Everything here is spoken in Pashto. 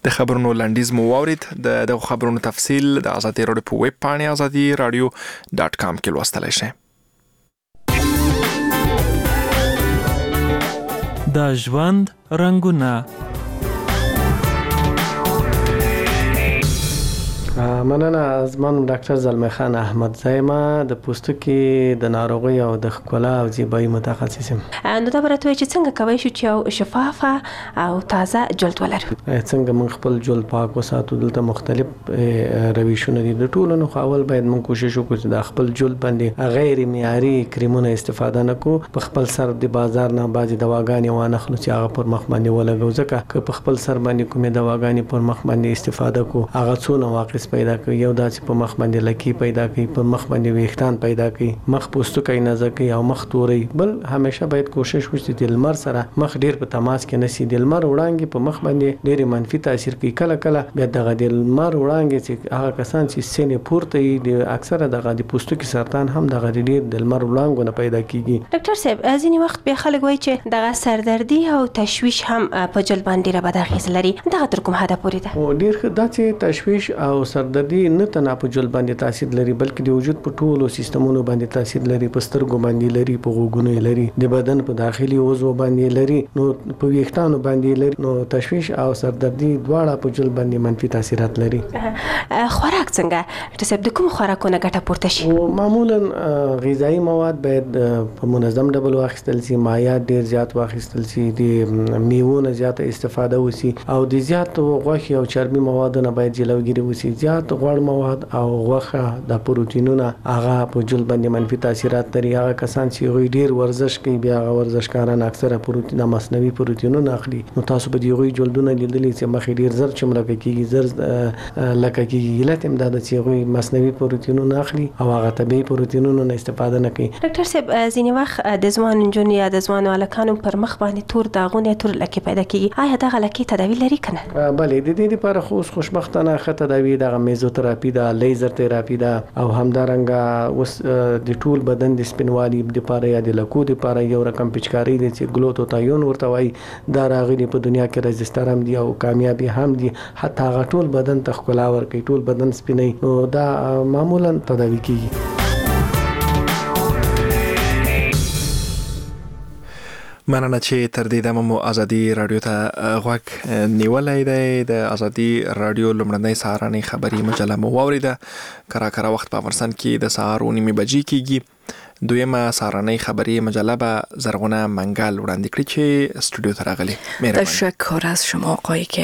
د خبرونو لنډیز مو واورید. د خبرونو تفصیل د آزادي رادیو په ویب پاڼې azadiradio.com کې لوستلی شئ. د ژوند رنګونه. مننه. زما نوم ډاکټر زلمی خان احمد زایما، د پوستکي د ناروغۍ او د ښکلا او زیبایي متخصص یم. نو دا به راته وایي چې څنګه کولی شو چې یو شفافه او تازه جلد ولرو؟ څنګه موږ خپل جلد پاک وساتو؟ دلته مختلف روشونه دي. د ټولو نه اول باید موږ کوشش وکړو چې د خپل جلد باندې غیر معیاري کریمونه استفاده نه کړو. په خپل سر د بازار نه بعضې دواګانې وانخلو چې هغه پر مخ باندې ولګو، ځکه که په خپل سر باندې کومې دواګانې پر مخ باندې استفاده کړو هغه څو نواقص پیدا کوي. یو دا چې په مخ باندې لکې پیدا کوي، په مخ باندې ویښتان پیدا کوي، مخ پوستکی نازک کوي او مخ توري. بل همیشه باید کوشش وشي چې د لمر سره مخ ډیر په تماس کې نشي. د لمر وړانګې په مخ باندې ډیر منفي تاثیر کوي. کله کله بیا دغه د لمر وړانګې چې هغه کسان چې سینې پورته وي د اکثره دغه د پوستکي سرطان هم دغه ډیر د لمر وړانګو نه پیدا کیږي. ډاکټر صاحب، ځینې وخت بیا خلک وایي چې دغه سردردي او تشویش هم په جلد باندې را بد اغېز لري. دغه تر کوم حده پورې ده؟ او ډیر ښه دا چې تشویش او سردردي نه تنها په جلد باندې تاثیر لري بلکې د وجود په ټولو سیستمونو باندې تاثیر لري. په سترګو باندې لري، په غوږونو لري، د بدن په داخلي عضو باندې لري، نو په ویښتانو باندې لري. نو تشویش او سردردي دواړه په جلد باندې منفي تاثیرات لري. خوراک څنګه؟ ډاکټر صاحب، د کوم خوراکونو ګټه پورته شي؟ معمولا غذایی مواد باید په منظم ډول واخیستل شي، مایعات ډیر زیات واخیستل شي، د میوو نه زیاته استفاده وشي او د زیات غوښې او چربي موادو نه باید جلوګیري وشي. زیات غوړ مواد او غوښه د پروتینونه هغه په جلد باندې منفي تاثیرات لري. هغه کسان چې غوي ډیر ورزش کوي بیا هغه ورزشکاران اکثره پروتین مصنوعي پروتینونه اخلي. نو تاسو به د غوي جلدونه لیدلی چې مخې ډیر زر چملکه کیږي، زر لکه کیږي. علت هم دا د چې غوي مصنوعي پروتینونه اخلي او هغه طبيعي پروتینونه نه استفاده نه کوي. ډاکټر صاحب، ځینې وخت د ځوان نجونو یا د ځوان هلکانو پر مخ باندې تور داغونه، تور لکې پیدا کیږي. آیا دغه لکې تداوی لري کنه؟ بله، د دې لپاره خو خوشبختانه ښه تداوی دغه میزوتراپي ده، لیزر تراپي ده او همدارنګه اوس د ټول بدن د سپینوالي لپاره یا د لکو لپاره یو رقم پچکاری دی چې ګلوتوتایون ورته وایي. دا راغلي په دنیا کې رجستر هم دي او کامیابي هم دي. حتی هغه ټول بدن ته ښکلا ورکوي، ټول بدن سپینوي. نو دا معمولا تداوی کیږي. مننه چې تر دې دمه مو آزادي رادیو ته غوږ نیولی دی. د آزادي رادیو لومړنۍ سهارنۍ خبري مجله مو واوریده. کره وخت په افغانستان کې د سهار 9:30 بجې کیږي. دویمه سهارنۍ خبري مجله به زرغونه منګل وړاندې کړي چې استودیو ته راغلي. تشکر از شما آقای